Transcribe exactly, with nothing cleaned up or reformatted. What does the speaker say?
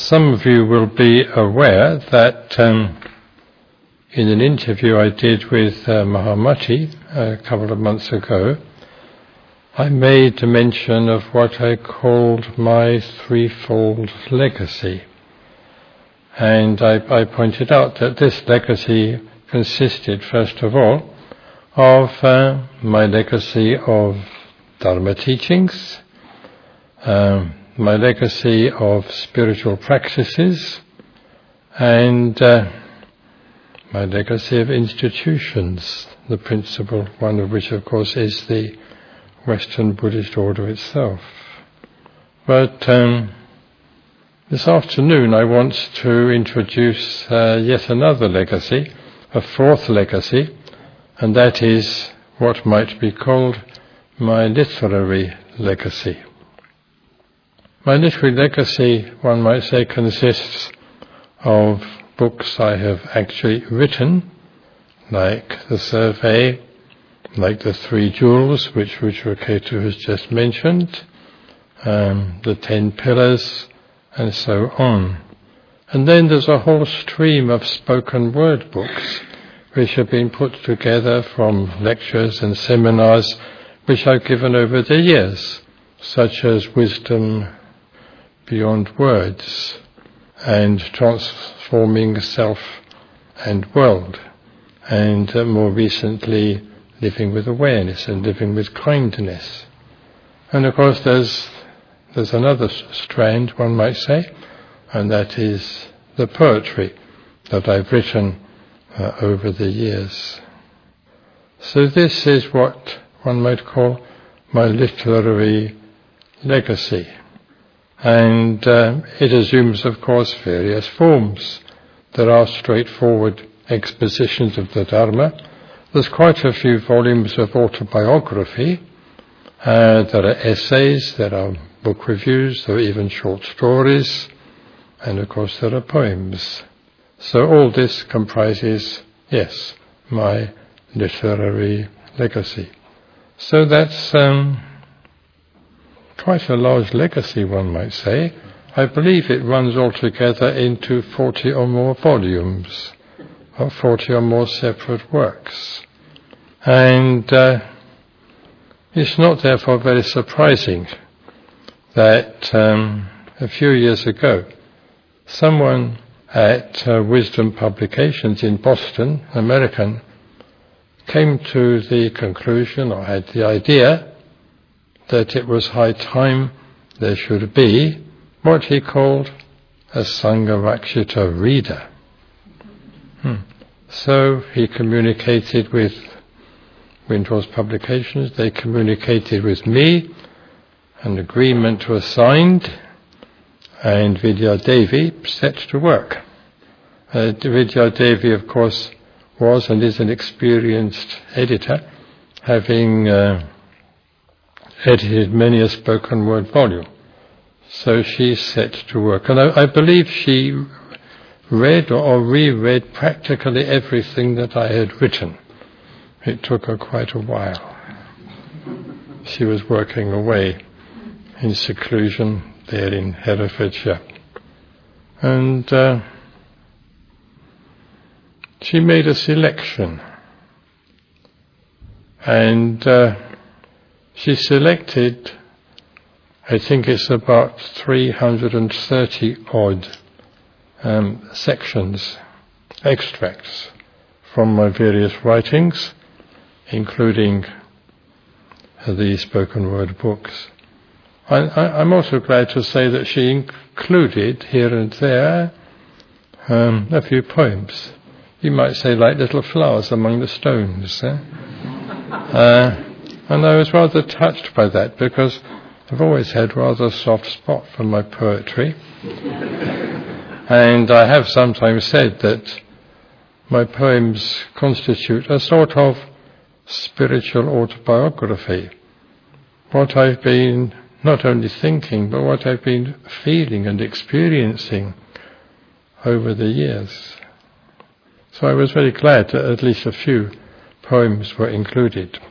some of you will be aware that um, in an interview I did with uh, Mahamati a couple of months ago, I made mention of what I called my threefold legacy. And I, I pointed out that this legacy consisted, first of all, of uh, my legacy of Dharma teachings, um, my legacy of spiritual practices, and uh, my legacy of institutions, the principal one of which, of course, is the Western Buddhist order itself. But um, this afternoon I want to introduce uh, yet another legacy, a fourth legacy, and that is what might be called my literary legacy. My literary legacy, one might say, consists of books I have actually written, like The Survey, like The Three Jewels, which Rudraketu has just mentioned, um, The Ten Pillars, and so on. And then there's a whole stream of spoken word books which have been put together from lectures and seminars which I've given over the years, such as Wisdom Beyond Words and Transforming Self and World, and uh, more recently Living with Awareness and Living with Kindness. And of course there's there's another strand, one might say, and that is the poetry that I've written uh, over the years. So this is what one might call my literary legacy. And uh, it assumes, of course, various forms. There are straightforward expositions of the Dharma. There's quite a few volumes of autobiography. Uh, there are essays, there are book reviews, there are even short stories, and of course there are poems. So all this comprises, yes, my literary legacy. So that's um, quite a large legacy, one might say. I believe it runs altogether into forty or more volumes, or forty or more separate works. And uh, it's not therefore very surprising that um, a few years ago, someone at uh, Wisdom Publications in Boston, American, came to the conclusion, or had the idea, that it was high time there should be what he called a Sangharakshita reader. Hmm. So he communicated with Windhorse Publications, they communicated with me, an agreement was signed, and Vidya Devi set to work. Uh, Vidya Devi, of course, was and is an experienced editor, having uh, edited many a spoken word volume. So she set to work. And I, I believe she read or reread practically everything that I had written. It took her quite a while. She was working away in seclusion there in Herefordshire. And uh, she made a selection. And uh, she selected, I think it's about three hundred thirty odd um, sections, extracts from my various writings, including uh, the spoken word books. I, I, I'm also glad to say that she included here and there um, a few poems. You might say like little flowers among the stones. Eh? uh, and I was rather touched by that because I've always had rather a soft spot for my poetry. And I have sometimes said that my poems constitute a sort of spiritual autobiography. What I've been not only thinking, but what I've been feeling and experiencing over the years. So I was very glad that at least a few poems were included.